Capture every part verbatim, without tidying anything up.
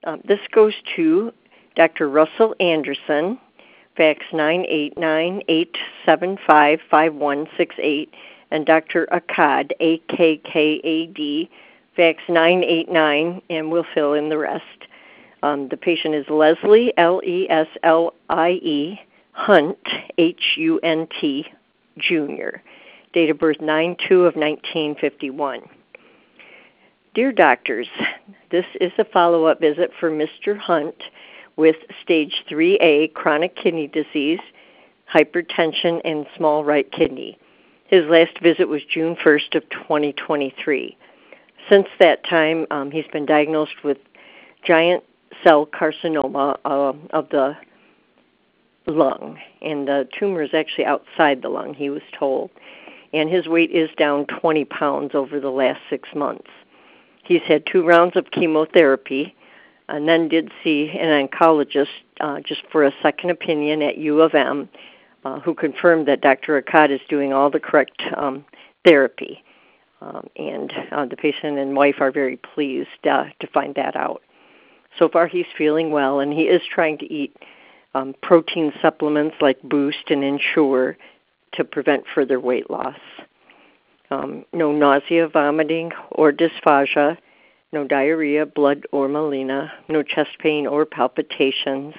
Um, this goes to Doctor Russell Anderson, fax nine eight nine, eight seven five, five one six eight, and Doctor Akkad, A K K A D, fax nine eight nine, and we'll fill in the rest. Um, the patient is Leslie, L E S L I E, Hunt, H U N T, Junior Date of birth nine two of nineteen fifty-one. Dear doctors, this is a follow-up visit for Mister Hunt with stage three A chronic kidney disease, hypertension, and small right kidney. His last visit was June first of twenty twenty-three. Since that time, um, he's been diagnosed with giant cell carcinoma uh, of the lung, and the tumor is actually outside the lung, he was told. And his weight is down twenty pounds over the last six months. He's had two rounds of chemotherapy and then did see an oncologist uh, just for a second opinion at U of M, uh, who confirmed that Doctor Akkad is doing all the correct um, therapy. Um, and uh, the patient and wife are very pleased uh, to find that out. So far he's feeling well, and he is trying to eat um, protein supplements like Boost and Ensure to prevent further weight loss. Um, no nausea, vomiting, or dysphagia, no diarrhea, blood, or melena, no chest pain or palpitations.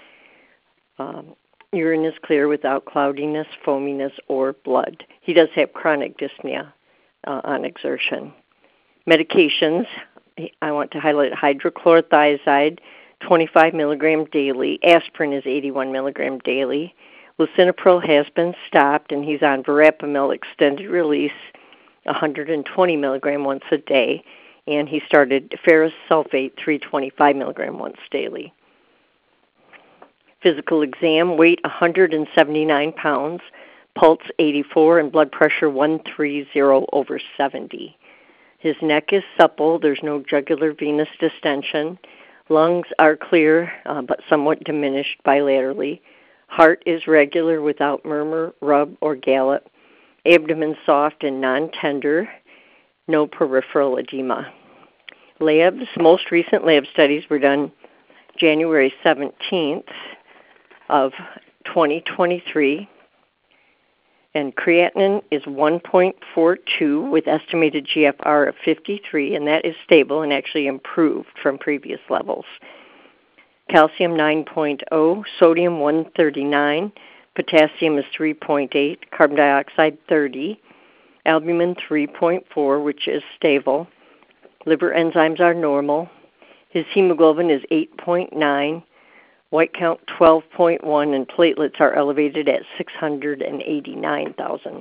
Um, urine is clear without cloudiness, foaminess, or blood. He does have chronic dyspnea uh, on exertion. Medications, I want to highlight hydrochlorothiazide, twenty-five milligrams daily. Aspirin is eighty-one milligrams daily. Lisinopril has been stopped, and he's on verapamil extended release, one hundred twenty milligrams once a day, and he started ferrous sulfate, three hundred twenty-five milligrams once daily. Physical exam, weight one hundred seventy-nine pounds, pulse eighty-four, and blood pressure one thirty over seventy. His neck is supple. There's no jugular venous distension. Lungs are clear, uh, but somewhat diminished bilaterally. Heart is regular without murmur, rub, or gallop. Abdomen soft and non-tender. No peripheral edema. Labs, most recent lab studies were done January seventeenth of twenty twenty-three. And creatinine is one point four two with estimated G F R of fifty-three, and that is stable and actually improved from previous levels. Calcium nine point zero, sodium one thirty-nine, potassium is three point eight, carbon dioxide thirty, albumin three point four, which is stable. Liver enzymes are normal. His hemoglobin is eight point nine. White count twelve point one, and platelets are elevated at six hundred eighty-nine thousand.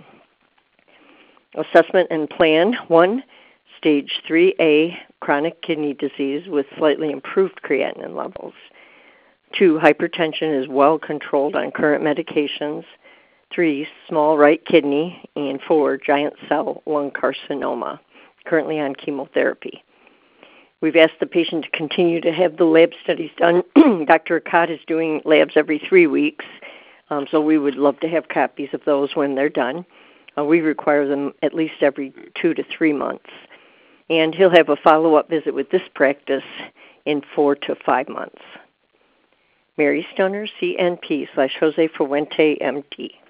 Assessment and plan. One, stage three A, chronic kidney disease with slightly improved creatinine levels. Two, hypertension is well controlled on current medications. Three, small right kidney. And four, giant cell lung carcinoma, currently on chemotherapy. We've asked the patient to continue to have the lab studies done. Doctor Akkad is doing labs every three weeks, um, so we would love to have copies of those when they're done. Uh, we require them at least every two to three months. And he'll have a follow-up visit with this practice in four to five months. Mary Stoner, C N P slash Jose Fuente, M D.